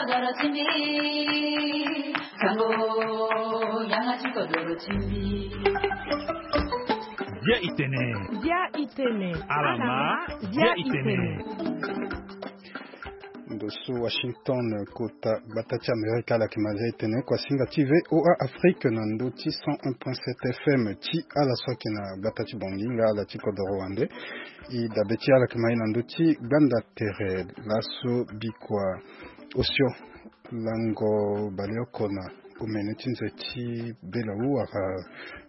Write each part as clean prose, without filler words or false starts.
kodoro chimbi sango yanga chi kodoro chimbi Dia itene alama dia itene Dosso Washington kota batati Amerika la kimaza itene kwa singa TV OA Afrique nando ti 101.7 FM ti ala soki na batati bonginga la ti kodoro wande i da beti ala kimaina nando ti ganda tere laso bikwa osio lango baliokona umeneti nzeti belaou ara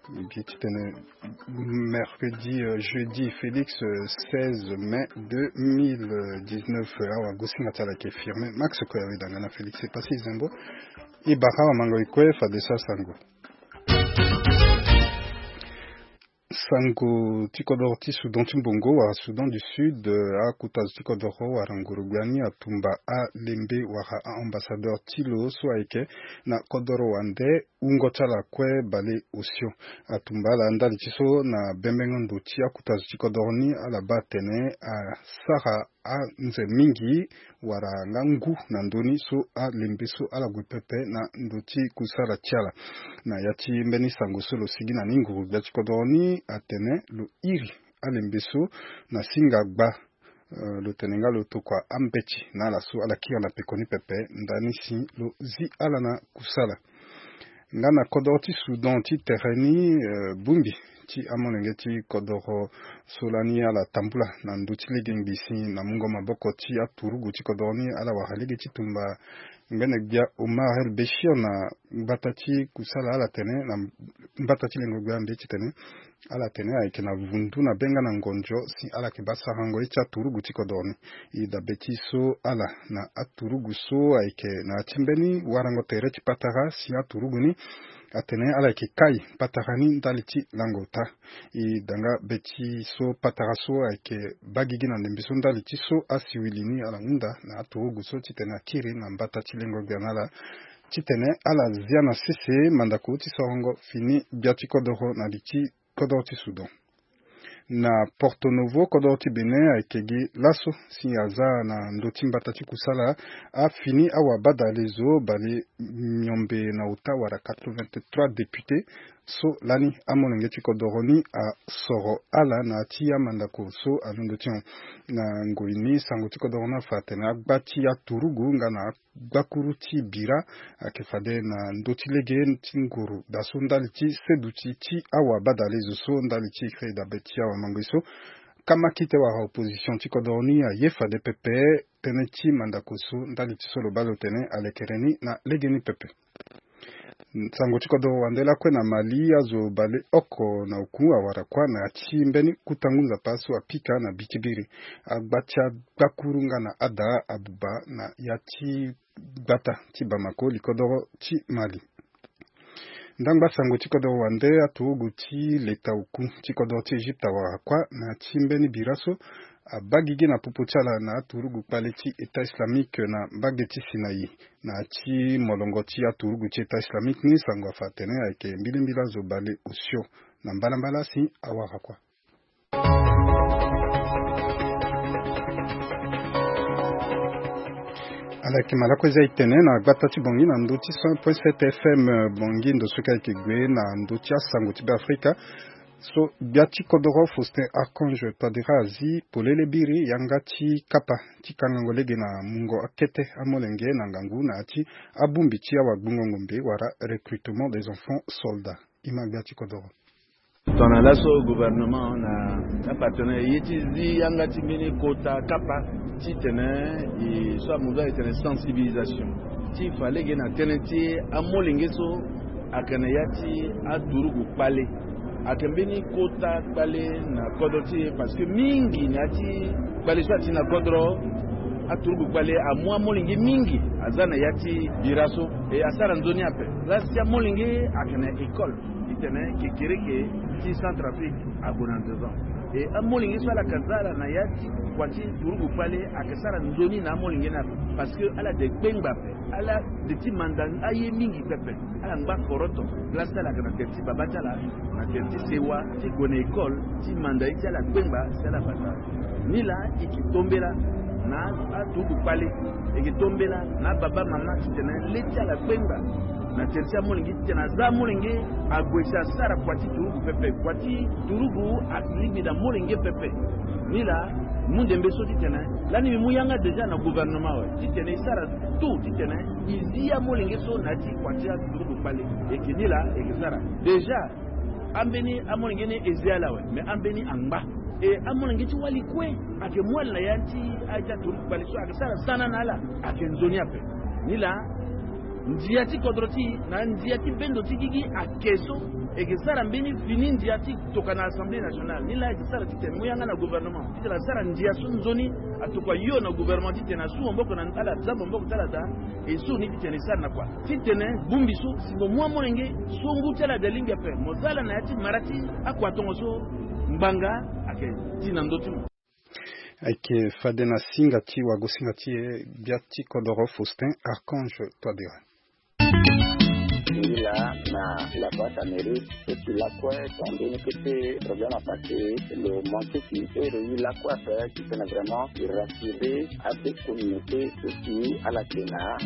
mercredi, jeudi, Félix, 16 mai 2019, awa gosinga tala ke firme, Max Koyawe dangana Félix, c'est passé Zembo, et Barawa Mangoikwe, Fadesa Sango. Sango Tikodoro ti Soudan Timbongo wa Soudan du Sud a Kutaz Tikodoro wa Rangurugani a Tumba a Lembe wa ambassadeur Tilo Soaike na Kodoro wande ungotala kwe bale osio a Tumba la ndali tiso na Bembengondo ti a Kutaz Tikodoroni a la batene a Sara a nze mingi wara ngangu na ndoni so a Lembe so a la gupepe na ndoti kusara tiala na yati mbeni sango solo sigi na ninguru ya Tikodoroni atene lo iri alembeso na singagba lo tenenga lo tokwa ambechi na la so ala kia la pekoni pepe ndani si lo zi ala na kusala ngana kodoro ti Soudan ti tereni bumbi ti amonenge ti kodoro solani ala tambula na nduti legengisi na mungo maboko ti aturugu ti kodoroni ala wahalege ti tumba ngene bia Omar El Béchir na batati kusala ala tene na batati lengo bia mbeti tene ala tene ayeke na vundu na benga na ngonjo si ala ke basarango eti aturugu ti kodorni i da beti so ala na aturugu so ayeke na timbeni warango tere ti patara si aturugu ni atene ala ke kai patarani ndali ti langota i danga beti so patara so ayeke bagigi na ndembi so ndali ti so asiwilini ala ngunda na aturugu so ti tene akiri na mbata ti lengo gbianala ti tene ala zia na sese mandako ti sorongo fini bia ti kodoro na li ti kodoro ti Soudan na Porto Novo kodoro ti Benin ayekegi laso si aza na ndoti mbata ti kusala a fini awa bada lezo bale miombe na uta wara 83 députés so lani amonenge ti kodoroni a soro ala na ti amandako so alondo ti na ngoini sango ti kodorona fa tene agba ti aturugu nga na gbakuru ti bira ayeke fade na ndoti lege ti nguru da so ndali ti seduti ti awa bada lezo so ndali ti kre da be ti awa mango so kama kite wara opposition ti kodoroni aye fade pepe tene ti mandako so ndali ti so lo balo tene alekereni na legeni pepe sango ti kodoro wandela kue na Mali azo bale oko na oku awara kwa na ti mbeni kutangunza paso apika na bikibiri agba ti agbakuru nga na ada abuba na ya ti gbata ti Bamako likodoro ti Mali ndangba sango ti kodoro wande aturugu ti leta oku ti kodoro ti Egypte awara kwa na ti mbeni biraso abagigi na popo ti ala na aturugu kpale ti État islamique na mbage ti Sinaï na ti molongo ti aturugu ti État islamique ni sango afa tene ayeke mbilimbili azo bale osio na mbalambala si awara kwa ala yeke malako eza e tene na gbata ti bongi na ndö ti 100.7 FM bongi ndo soki ayeke gue na ndö ti asango ti beafrika so bia ti kodoro Faustin Archange tadira azi polele biri yanga ti kapa ti kangango lege na mungo akete amolenge na ngangu na ti abumbi ti awa gbungongo mbe wara recrutement des enfants soldats ima bia ti kodoro tona laso gouvernement na partenaire yeti zi yanga ti mbeni kota kapa ti tene e so amundo ayetene sensibilisation ti fa lege na tënë ti amolenge so akene ya ti aturugu kpale akembeni kota kpale na kodro ti parce que mingi na ti kpale so ati na kodro aturugu kpale amu amolingi mingi aza na ya ti biraso e asara nzoni ape lasi ti amolingi akene école itene kekereke ti Centrafrique abona 2 ans e amolingi so ala kazala na ya ti kwati turugu kpale akesara nzoni na amolingi na parce que ala de gbengba pe ala de ti mandan aye mingi pepe ala ngba koroto lasi ala kana tenti babatala na tenti sewa ti gone école ti manda ti ala gbengba c'est la fata ni la ikitombela na atuku pale ekitombela na baba mama titene letia la kwemba na tertia molingi titena za molingi agwesa sara kwati turugu pepe kwati turugu akilibi da molingi pepe nila munde mbeso titene lani muyanga deja na gouvernement wa titene sara tout titene izia molingi so na ti kwati turugu pale ekinila ekisara deja ambeni amolingi ne eziala we mais ambeni angba e amolingi ti wali kwe ake mwala yanti aja turugu pale so akisara sana nala ake nzoni ape nila ndiati kodroti na ndiati bendo tikiki akeso ekisara mbini fini ndiati toka na Assemblée nationale nila ekisara titene muyanga na gouvernement titela sara ndiaso nzoni atuka yo na gouvernement titena su mboko na ala zabo mboko talata esu ni titene sara na kwa titene bumbiso sibo mwa molenge songu tela de linga pe mozala na yati marati akwa tongoso mbanga ake tina ndoti Ake Fadena Singati Wago Singati Biati Kodoro Faustin Archange Todera. Là, la boîte Amérique, et puis la quoi, quand on était problème à passer, le monté qui est réuni la quoi faire, qui peut vraiment rassurer à des communautés aussi à la Kéna,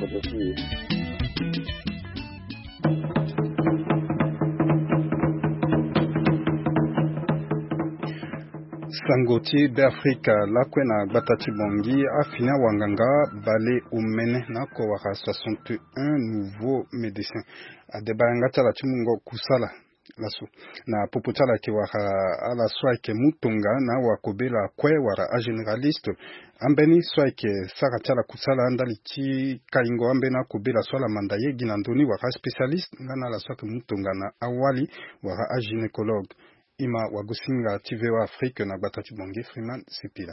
Sangoti d'Afrique lakwe na Batati Bongi afina wanganga bale umene na ko waka 61 nouveaux médecins adebanga tala chimungo kusala lasu na poputala ke waka ala swake mutunga na wakobela kwe wara a generaliste ambeni swake saka tala kusala andali chi kaingo ambena kobela swala mandaye ginandoni waka spécialiste ngana la swake mutunga na awali wara a gynécologue Ima Wagosinga TV wa Afrique na Batati Bongi Freeman Sipila.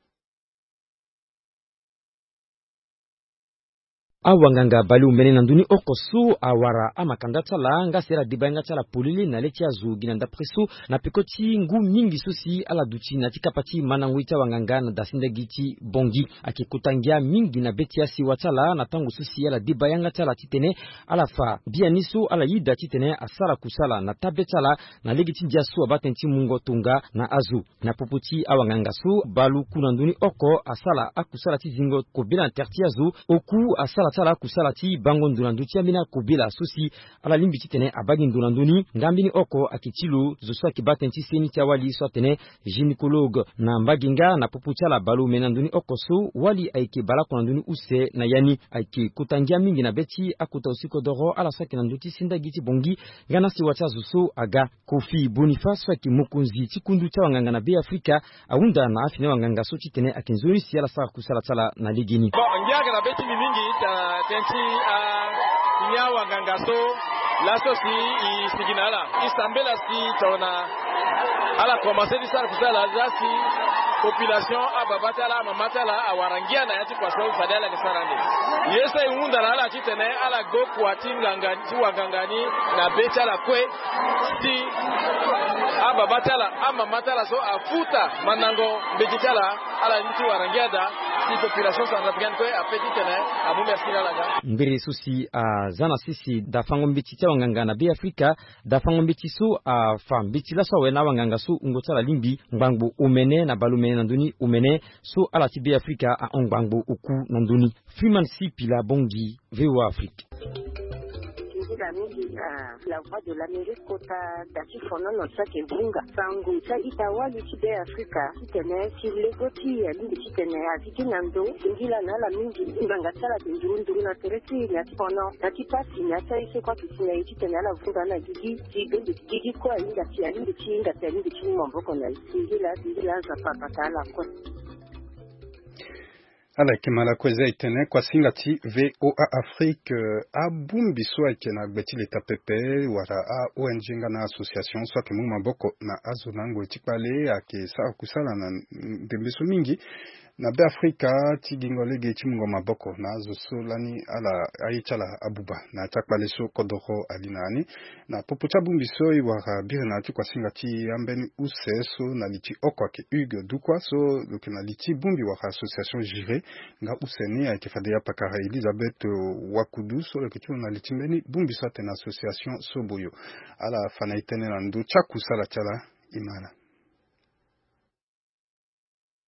Awanganga bali umene na nduni okosu awara amakanda tala nga sera dibanga tala polili na letia zu ginanda presu na pekoti ngu mingi susi ala duchi na tikapati manangwita wanganga na dasinda giti bongi akikutangia mingi na betiasi watala na tangu susi ala dibayanga tala titene ala fa bianisu ala yida titene asara kusala na tabetala na legiti ndiasu abatenti mungo tunga na azu na poputi awanganga su balu kuna nduni oko asala akusala tizingo kobila tertiazu oku asala tala kusalati bango ndulanduti amina kubila susi ala limbi titene abagi ndulanduni ngambini oko akitilu zoswa kibatenti seni tiawali sotene gynécologue na mbaginga na popuchala balu menanduni oko su wali aiki balako nanduni use na yani aiki kutangia mingi na beti akuta usiko doro ala swaki nanduti sinda giti bongi ngana si wacha zusu aga Kofi Boniface swaki mukunzi tikundu tawanganga na be Afrika awunda na afine wanganga so titene akinzuri si ala sa kusala tala na ligini ngiaga na beti mingi tenti nyawa gangaso laso si siginala isambela si tona ala commencer di sala kusala zasi population ababatala mamatala awarangia na yati kwa sababu fadala ni sarande yesa iunda na ala titene ala go kwa tinganga wagangani na betala kwe si ababatala mamatala so afuta manango bejitala ala niti warangia da si population sandrafikan kwe apeti tene amume asinalaga mbiri susi zana sisi da fango mbiti cha wanganga na be Afrika da fango mbiti su fam mbiti la so wena wanganga su ngotala limbi ngbangu umene na balume nanduni umene su ala ti be Afrika a ngbangu uku nanduni Freeman Sipila Bongi VOA Afrique. La voix de l'Amérique kota dati fono no sake bunga sangu sa itawali tibe Afrika titene silegoti lingi titene aziki nando ngila na la mingi nganga sala ndurundu na teresi ya fono dati pasi na sai se kwa titene titene ala vunga na gigi kwa inga tia lingi chinga tia lingi chimo mboko na ngila za papa kala kwa ala kimala kweza itene kwa singati VOA Afrique abumbi swake na gbeti leta pepe wara a ONG na association swake mu maboko na azunango etikpale ake sa kusala na ndembeso mingi na be Afrika tigingolege chimungo maboko na azusolani ala aichala abuba na takpale so kodoro alinani na popucha bumbi so wara birna kwa singati ambeni useso na liti okwake Hugues Dukwa so lokena liti bumbi wara association jire nga useni a kifadea pakara Elizabeth Wakudu so lekitu na litimbeni bumbi so tena association soboyo ala fana itene na ndo chaku sala chala imana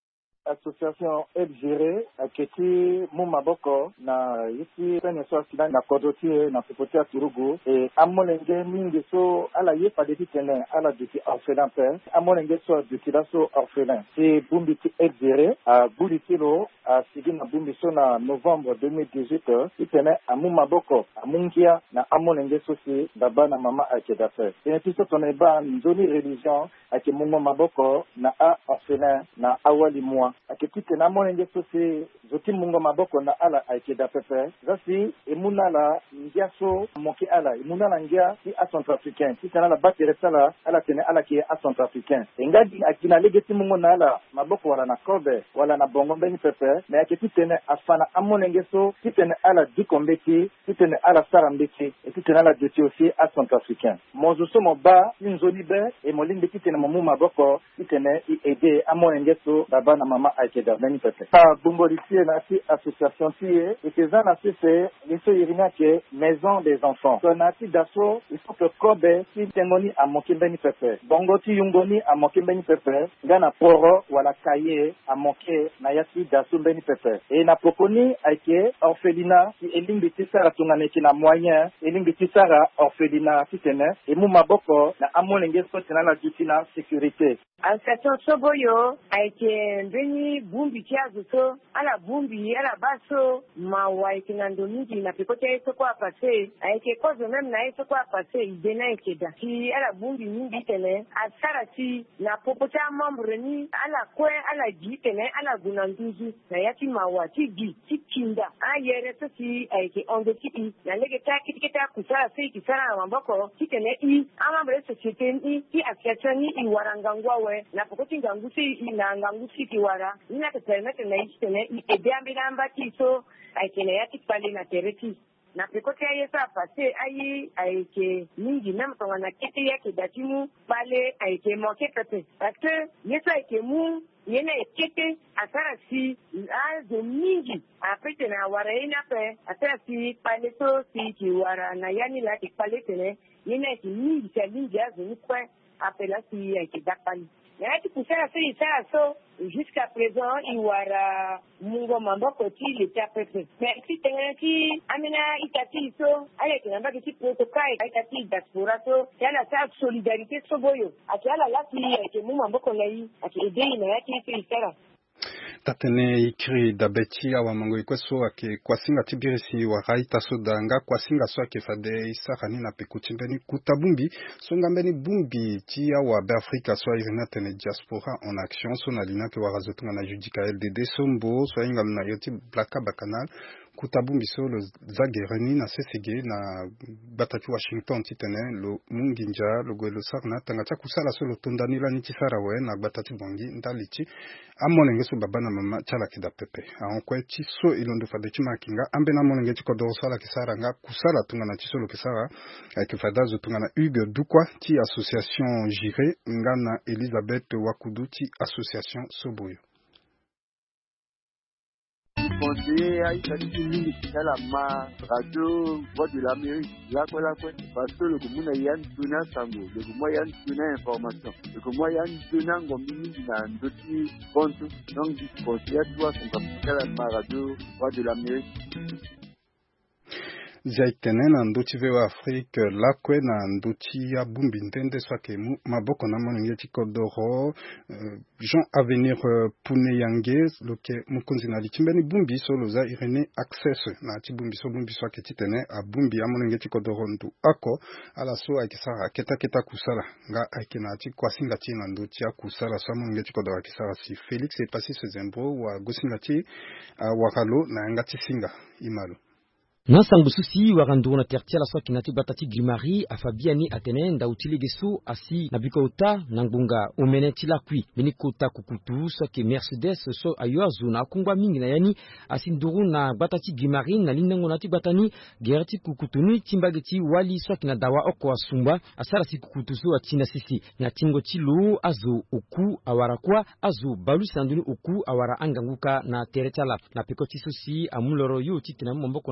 association FGR aketi mumaboko na yisi pene so sida na kodotie na popotia turugu e amolenge mingi so ala yepa de tene ala duti orphelin père amolenge so duti da so orphelin c'est bumbi FGR a bulitilo a sigi na bumbi so na novembre 2018 itene amumaboko amungia na amolenge so si baba na mama akeda père et tout ça on ba nzoni religion ake mungo maboko na a orphelin na awali mwa aketi tena molenge sose zoti mungo maboko na ala akeda pepe zasi emuna la ngia so moki ala emuna la ngia si a centrafricain si tena la batere sala ala tene ala ki a centrafricain engadi akina legeti mungo na ala maboko wala na kobe wala na bongo beni pepe mais aketi tena afana amolenge so si tena ala dikombeki si tena ala sarambeki et si tena la deti aussi a centrafricain mozo so moba nzoni be e molingi tena momu maboko itene aider amolenge so baba na mama akeda beni pepe bumbolitie na si association tie etezana si c'est liso irina ke maison des enfants so na si daso il faut que kobe si tengoni amoki beni pepe bongoti yungoni amoki beni pepe ngana poro wala kaye amoke na yasi daso beni pepe e na pokoni ake orphelina si elingi tisara tunganeki na moyen elingi tisara orphelina titene e mu maboko na amolenge so tena la dutina sécurité. Association Soboyo a été venu bumbi kiazo so ala bumbi ala baso mawa ikinandomiki na pekote yeso kwa pase a été cause même na yeso kwa pase idena ikeda ki ala bumbi mingi tene asara si na popota membre ni ala kwe ala gi tene ala gunanduzu na yati mawa ti gi ti kinda a yere so si a été on the city na lege ta kitiketa kusara se kisara mamboko ti tene I amambre société ni ti association ni iwarangangwa na pokoti ngangusi ina ngangusi kiwara ina te permettre na itene ede ambiramba tiso aikene yati pale na tereti na pekoti ayesa passé ayi aike mingi même quand na kiti yake datimu pale aike manqué pepe parce que yeso aike mu yena ekete asara si azo mingi apete na wara ina pe asara si pale so si kiwara na yani la te pale tene yena eki mingi sa mingi azo ni kwa apela si aike dakpali. Yaki kusara se isara so jusqu'à présent iwara mungo mamboko ti le tapepe. Mais si tengi amina itati so ale kinamba ki protocole itati diaspora so yana sa solidarité soboyo. Ati ala lati ke mu mamboko lai ati idei na yaki se isara. Tatene ikiri dabeti awa mango ikweso ake kwasinga tibirisi wa raita sodanga kwasinga so ake fade isakani na pekuchimbeni kutabumbi songambeni bumbi ti awa Afrika so irina tene diaspora en action so na lina ke warazotunga na judika LDD sombo so ingam na yoti blaka bakanal kutabumbi so lo zagereni na sesege na batatu Washington titene lo munginja lo gwelo sarna tangata kusala so lo tondani la niti sarawe na batatu bongi ndalichi amonenge so baba na mama chala kida pepe aonkwe tiso ilondo fade chimakinga ambe na monenge chikodo sala kisara nga kusala tunga na tiso lo kisara akifada zo tunga na Hugues Dukwa ti association Jire ngana Elizabeth Wakudu ti association Soboyo. Conseiller à Italie, c'est la radio Voix de l'Amérique, là parce que le commun Yann Tuna Sango, le commun Yann Tuna information, le commun Yann Tuna Gomini dans d'autres comptes, donc du conseiller doit son capital à la radio Voix de l'Amérique. Zaitene na ndochi vewa Afrique lakwe na ndochi ya bumbi ntende swake maboko na monenge chikodoro Jean Avenir Pune Yange loke mukunzi na lichimbeni bumbi solo za Irene access na chibumbi so bumbi swake titene a bumbi ya monenge chikodoro ndu ako ala so akisara keta kusala nga akina chikwasinga chi na ndochi ya kusala so monenge chikodoro akisara si Felix et Passis Zembro wa gosinga chi wakalo na ngati singa imalo. Nasangu susi warandu na tertia la soki nati batati Grimari afabiani atene nda utiligesu asi nabikota nangunga umene tilakwi benikota kukutu soki Mercedes so ayoazu na kungwa mingi na yani asinduru na batati Grimari na lindango nati batani gerati kukutuni timbageti wali soki na dawa oko asumba asara si kukutusu atina sisi na tingo tilu azu oku awarakwa azu balu sanduni oku awara anganguka na teretala na pekoti susi amuloro yu titina mboko nazusu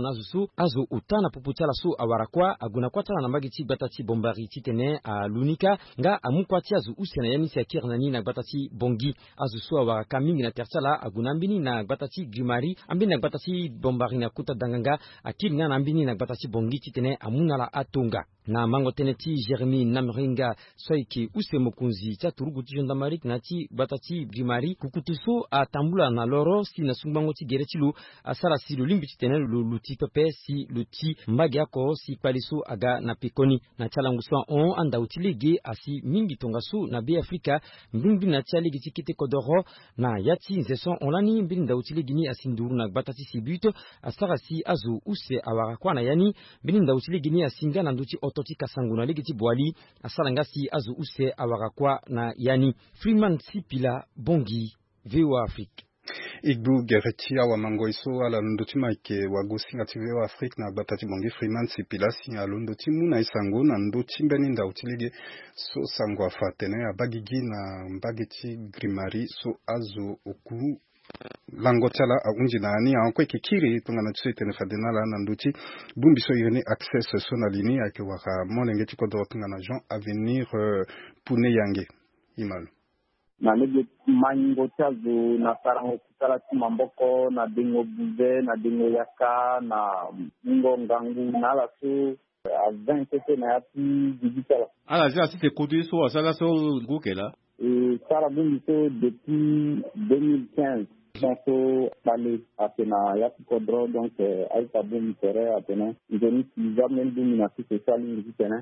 su azo utana puputala su awarakwa aguna kwatala na mbagi batati bombari titene a lunika nga amukwati azu usena yani siakir nani na batati bongi azu su awaraka mingi na tertala aguna mbini na batati grimari ambini na batati bombari na kuta danganga akiri nga na mbini na batati bongi titene amunala atunga na mango teneti Jeremy Namringa soiki use mokunzi cha turugu tijondamarik nati batati grimari kukutuso atambula na loro si na sumbango ti geretilu asala si lo limbi titene luti pepe si luti mbagi yako si kwaliso aga na pikoni na chalangu soa on anda utilege asi mingi tongasu na be Afrika mbimbi na chalige tikite kodoro na yati nzeson onlani mbili nda utilege ni asinduru na batati si buto asara si azu use awarakwa na yani mbili nda utilege ni asinga na nduti ototi kasangu na ligiti bwali asala ngasi azu use awarakwa na yani Freeman Sipila Bongi VOA Afrique. Igbu gereti awa mangoiso ala ndotima ike wagosi ngati VOA Afrique na batati bongi Freeman Sipila si alo ndotimu na isango na ndotimbeni nda utilege so sango afatene abagigi na mbageti grimari so azo oku langotala unji na ani ankwe kikiri tungana tsete ne fadena na nduti bumbiso yene access sonalini ake waka molengeti kodo tungana Jean Avenir Pune Yange Imalo na lege mango chazo na sarango kutala timamboko na dingo buze na dingo yaka na ngo ngangu na la so a 20 na yapi digital ala ja si te kodu so asala so ngukela sara bumbiso depuis 2015 donc balé apena yapi kodro donc aita bum tere apena ngeni jamais domina social ngitena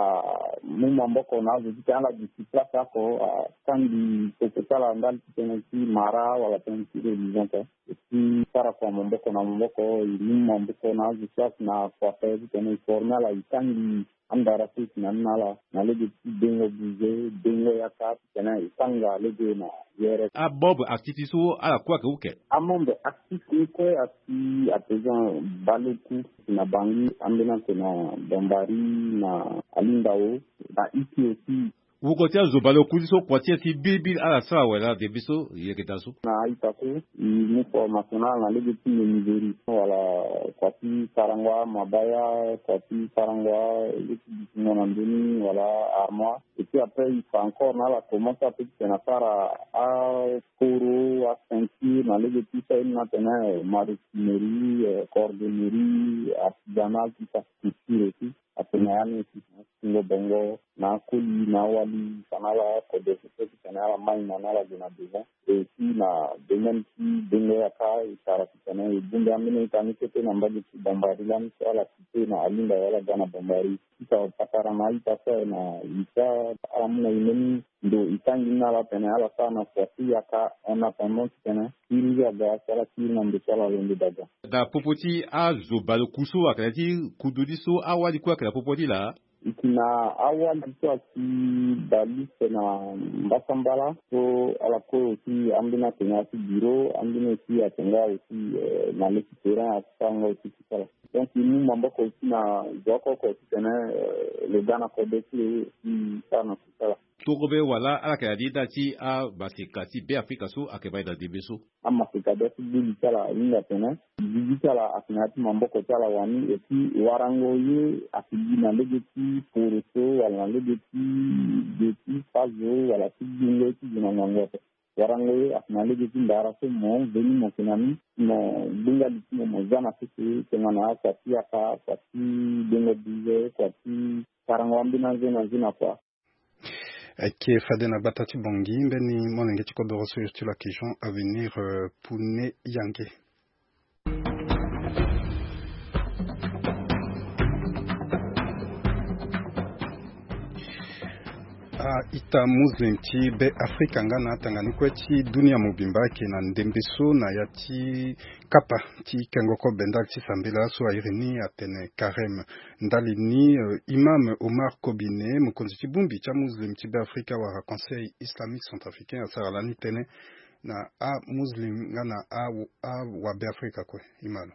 mumamboko na zikana la discipla kako kandi kokala ndal tena si mara wala tena si religion si para kwa mamboko na mamboko mamboko na zikla na kwa fazi tena formal la itangi andara fit na nala na lege dengo buze dengo yaka tena itanga lege na yere bob activité so ala kwa ke uke amombe activité ati apesan baloku na bangi ambena tena bombari na alindao na iki aussi ukotia zobalo kudiso kwatia si bibi ala sawa wala de biso yeketaso na itako ni formational na lege ti niveri wala kwati karangwa mabaya kwati karangwa na ndoni wala armoire et puis après il faut encore na la commence à petit na para a coro a ceinture na lege ti ça na tena marinerie cordonnerie artisanal tout ça aussi apenayani singo bongo na kuli na wali kanala kodesi kanala mai na nala jina besoin et puis na domaine qui dengo yaka isara kitana ibunde amene kanike na mbaji bombarilan sala kite na alinda wala gana bombari ita patara na ita na ita amuna imeni ndo itangi na la pena ala sana kwa yaka ona pamon tena ili ya ga sala kina mbisala lende daga da popoti a zobalo kuso akati kududiso awali kwa kala popoti la ikina awali kwa ki dalise na mbasambala so ala ko si ambina tena si biro ambina si atenga aussi na l'équipement asanga aussi kala donc nous mamboko aussi na joko ko tena le gana ko desi sana kala togobe wala ala ka dita ci a basikati be Afrika so akeba da dibeso amma sikada digitala inga tena digitala akinati mamboko tala wani eti warango ye akijina legeti poroso wala legeti deti fazo wala tijingo tijina ngangote warango ye akinali legeti ndara so mo veni mo kinami mo binga litimo mo zana sisi tengana kwati aka kwati dengo bize kwati karango ambina zina kwa Ake fadena batati bongi mbeni monenge chikodo reso yurtula Jean Avenir Pune Yange. Ita Muslim ti be Afrika ngana tangani kweti dunia mubimba na ndembeso na yati kapa ti kengoko bendal ti sambela so irini atene karem ndali ni imam Omar Kobine mukonzi ti bumbi cha Muslim ti be Afrika wa conseil islamique centrafricain asaralani tene na a Muslim ngana a wa be Afrika kwe imalo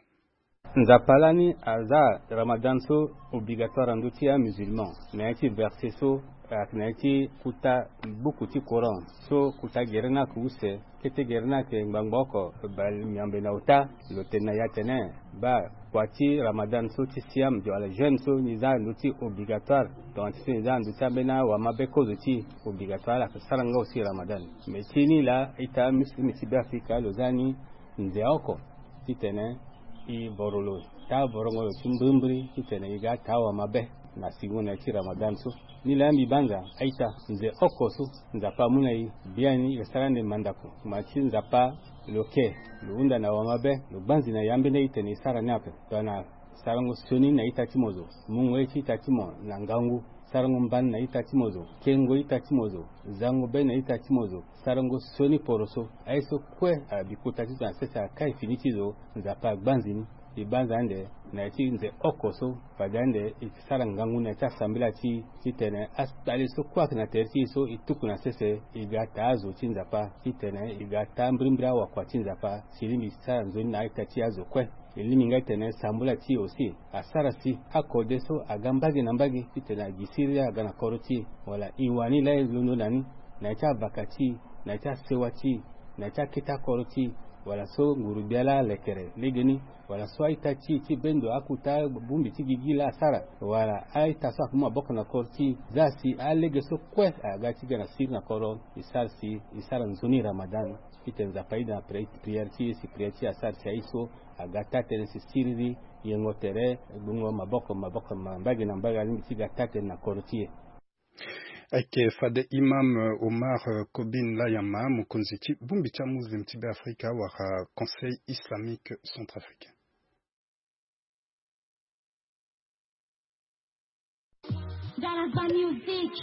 nzapalani aza Ramadan so obligatoire nduti ya musulman mais ti verset so aknati kuta buku ti Coran so kuta gerna kuse kete gerna ke ngbangoko bal miambe na uta lotena yatene ba kwati Ramadan so ti siam jo ala jeune so niza nduti obligatoire donc ti niza nduta bena wa mabeko zoti obligatoire ka saranga aussi Ramadan mais tini la ita muslimi ti Afrika lozani ndeoko titene I borolo ta borongo tumbumbri titene iga tawa mabe na siguna ti Ramadan so ni lambi banga aita nze okoso nzapa munai biani gasarande mandako machi nzapa loke luunda na wamabe lubanzi na yambe na itene sara nape tona sarango soni na itatimozo mungwe ti tatimo na ngangu sarango mban na itatimozo kengo itatimozo zango be na itatimozo sarango soni poroso aiso kwe bikuta ti na sesa kai finitizo nzapa gbanzini ibanza ande na ti nze okoso padande ikisara ngangu na ta sambila ti titene asali so kwak na terti so ituku na sese igata azo tinzapa titene igata mbrimbra wa kwa tinzapa silimi sara nzoni na itati azo kwe ilimi ngaitene sambula ti osi asara si akode so agambagi na mbagi titene gisiri agana koroti wala iwani la luno nani na ta bakati na ta sewati na ta kita koroti wala so ngurubiala lekere legeni wala so aitachi ti bendo akuta bumbi ti gigila sara wala aita sa kuma boko na korti zasi alege so kwe agati gana sir na koron isara nzoni Ramadan itenza paida prière ti si prière ti asar si aiso agata tene si sirri yengotere bungo maboko mbagi na mbaga limbi ti gata na korti Ake fade Imam Omar Kobin Layama mukunziti bumbicha Muslim Tibet Africa wara Conseil islamique centrafricain. Daraba music.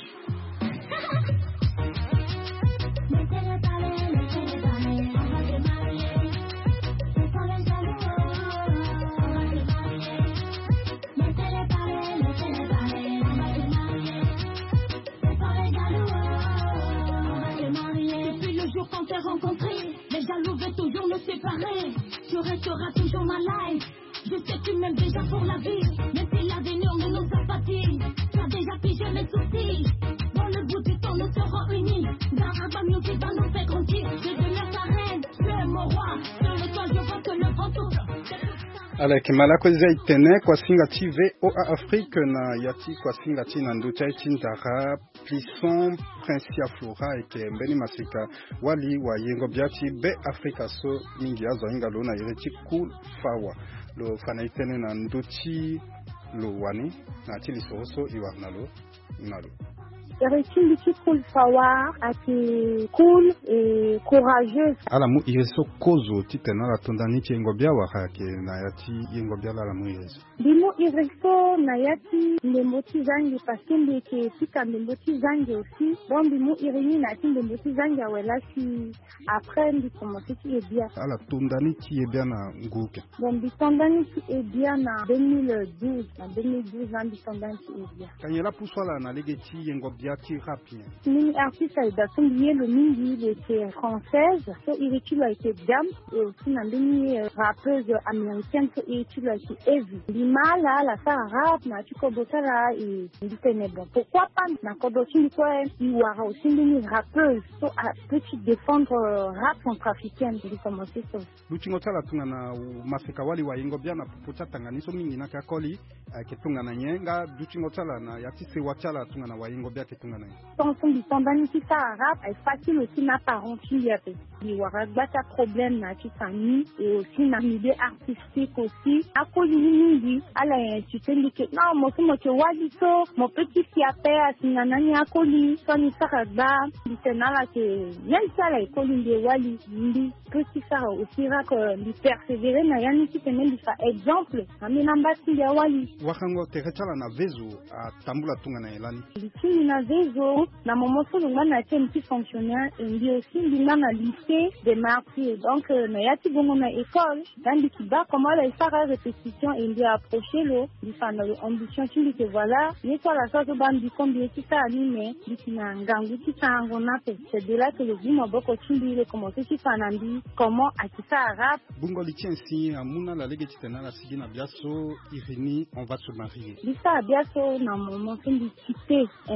Quand t'es rencontré, les jaloux veulent toujours nous séparer. Tu resteras toujours ma life. Je sais que tu m'aimes déjà pour la vie. Mais si l'avenir ne nous apathie, tu as déjà pigé mes soucis. Dans le bout du temps, nous serons unis. Daraba Music va nous faire grandir. Je deviens ta reine, tu es mon roi. Sur le toit, je vois que le vent tourne. Alek malako zaitene kwa singati VOA Afrique na yati kwa singati na nducha itindara Plisson Princia Flora eke mbeni masika wali wa yengo biati be Africa so mingi azo ingalo na yereti cool fawa lo fanaitene na nduchi lo wani na tili soso iwarnalo nalo Eretin biti cool fawa ati cool et courageuse. Ala mu ireso kozo titena la tondani ti yengo bia waka ke na yati yengo bia la mu ireso. Dimo ireso na yati le moti zangi paske ke tika le moti zangi aussi. Bon dimo irini na ti le moti zangi awela si après ndi commencer ti e bia. Ala tondani ti e bia na nguke. Bon bi tondani ti e bia na 2012 na 2012 na bi tondani ti e bia. Kanyela puswala na legeti yengo bia ti rapide. Mini artiste a datumbiye le mingi il était française, so il a été dame et aussi na mini rappeuse américaine so il a été Evie. Limala la sa rap na chiko botara et nditene bon. Pourquoi pas na kodochi kwa iwara aussi mini rappeuse so a petit défendre rap centrafricaine de commencer ça. Luchingo tala tunga na mafika wali wa yengo bia na pupucha tanganiso mingi na kakoli ketunga na nyenga luchingo tala na yatise wachala tunga na wa yengo bia ketunga na. Tension du tendani qui ça rap est facile aussi na parenti yape. Il y aura pas problème na qui famille et aussi na milieu artistique aussi. A cause mingi ala tu te dis que non moi que wali so mon petit fiape asinganani akoli soni saraba litena que yel sala ekoli de wali ndi petit ça aussi ra que li persévérer na yani qui te même ça exemple amina mbati ya wali wakango teretala na vezo a tambula tunga na elani litini na vezo na momoso ngana na petit fonctionnaire et aussi ngana lycée des martyrs donc na yati bongo na école dans qui ba comment la faire répétition et lui approcher le fana ambition tu que voilà ni toi la chose bandi combien qui ça animé litina ngangu qui ça ngona c'est de là que le dit maboko chindi le commencer qui fanandi comment à qui ça arabe bungo litien si amuna la lege titena la sigina biaso irini on va se marier lisa biaso na moment c'est cité un petit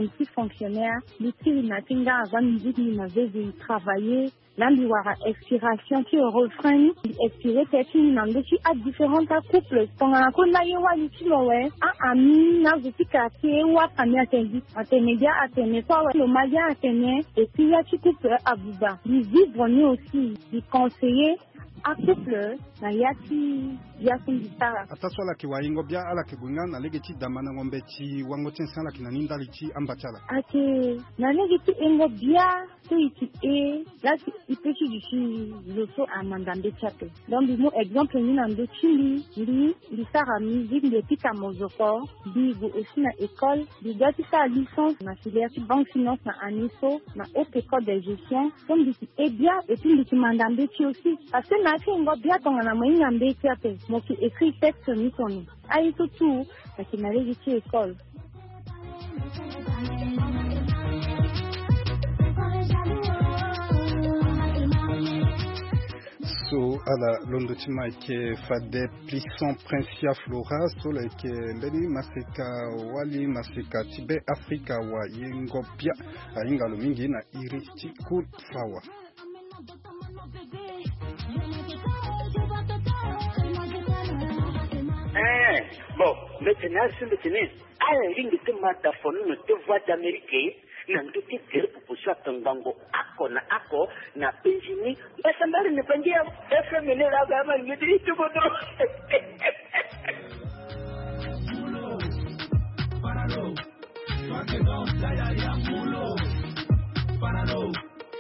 fonctionnaire, l'outil n'a qu'un avant musique, il n'avait travaillé. L'ambiwara expiration qui refrain expiré technique dans des à différents couples pendant qu'on a eu wali chinois a ami na zutika ke wa kamia tendi atemedia atene kwa le malia atene et puis ya couple abuba les vivre ni aussi les conseiller a couple na yati bisara ataswa la kiwaingo bia ala kigunga na legeti damana ngombe chi wango tensala kinaninda lichi ambachala ake na legeti engo bia so iti là il peut ici le so amandambe chape donc nous exemple ni nando chili li sara musique de pika mozoko bigo aussi na école di gati sa licence na filière banque finance na aniso na haute école de gestion comme dit bien et puis dit mandambe chi aussi parce que na engo bia tonga na moyi ngambe chape mo qui écrit texte ni son ai tout parce que na legeti école. So ala londo chima ke fade plisson Princia Flora so le ke mbeni maseka wali maseka tibe Afrika wa yengo pia ainga lo mingi na irichi cool flower. Bon, maintenant c'est maintenant à la ligne de mataphone ne te voit d'Amérique nanduki kile pupushwa tangango ako na penjini basa mbali nipangia FM ne la gama ngiti tubodo mulo paralo wake don't ya mulo paralo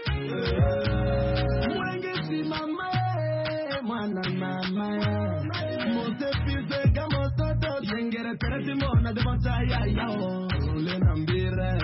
mwengezi mama mwana mote pise kama toto yengere terati mona de bantaya yao le nambira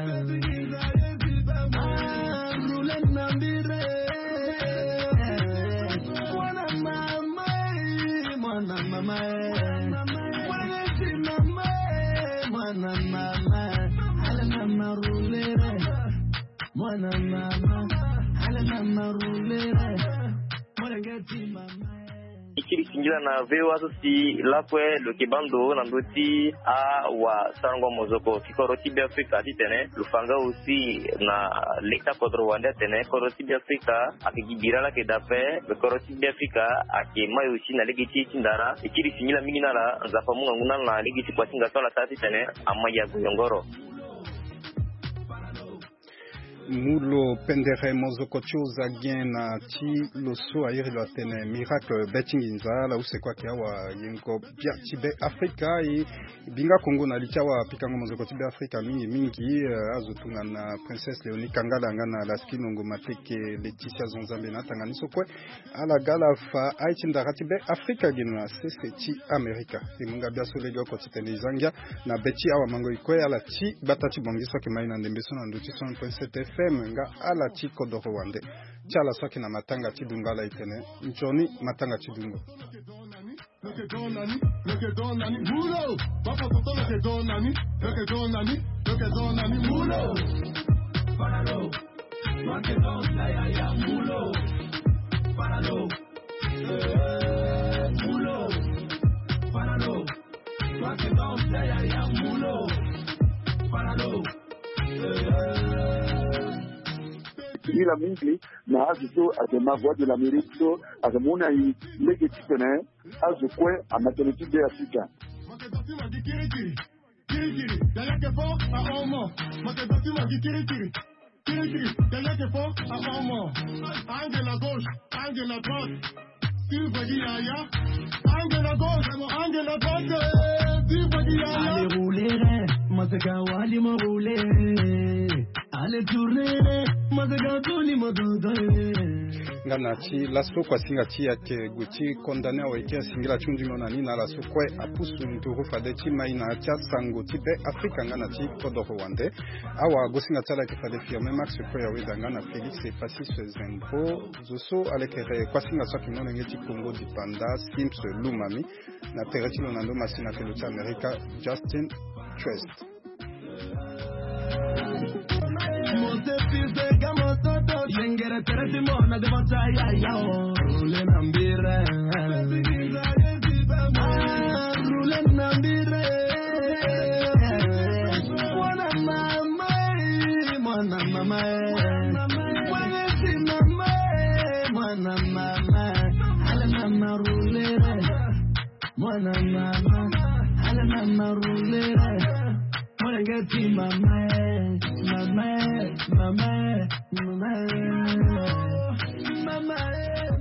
Ikiringila na vewa sosi lakwe lo kibando na ndoti a wa sarangwa mozoko kikoroti bi Afrika titene lufanga aussi na leta kodro wanda tene koroti bi Afrika akigibira la kedape koroti bi Afrika akemayo aussi na legiti tindara ikiringila mingi na la nzafamunga nguna na legiti kwa singa tola tati tene amaya guyongoro Mulo pendere mozoko choza gena chi loso ayiri lo tene miracle betinginza la use kwa kiawa yengo bia tibe Afrika i binga Kongo na lichawa pikango mozoko tibe Afrika mingi azutunga na princesse Leonie Kangala ngana la skinongo mateke Leticia Zonzambe na tanganiso kwe ala gala fa aichinda tibe Afrika gena sese chi Amerika imunga bia solego ko titene zanga na beti awa mango ikwe ala chi batati bongiso ke maina ndembeso na nduti 100.7 nga ala chiko do Rwanda chala soki na matanga chidungala itene nchoni matanga chidungo mulo papa toto mulo paralo makedona ya mulo paralo mulo paralo makedona ya mulo paralo la mingi na azuto azema voix de l'Amérique so azamuna i legetitene azukwe a maternité de Afrika Angela gauche, Angela droite, tu veux dire ya, Angela gauche, Angela droite, tu veux dire ya. Allez rouler, mazaka wali mo rouler. Allez tourner, mazaka toni mo dodo. ngana chi laso kwa singa chi yake guchi condamné au eke singira chunjino na nina laso kwe apusu nturu fade chi maina cha sango tipe Afrika ngana chi kodo Rwanda awa gosinga tsala ke fade firme max kwe ya weda ngana Felix et Pacis Zembo zoso alekere kwa singa sa kimono ngeti Congo dipanda Sims Lumami na teretilo nando masina felo cha America Justin Trust Yengere tereti mona de bantaya yao rule nambire rule nambire wana mama marulera. Wanna get in my mind, my mind, my mind, my mind, my mind.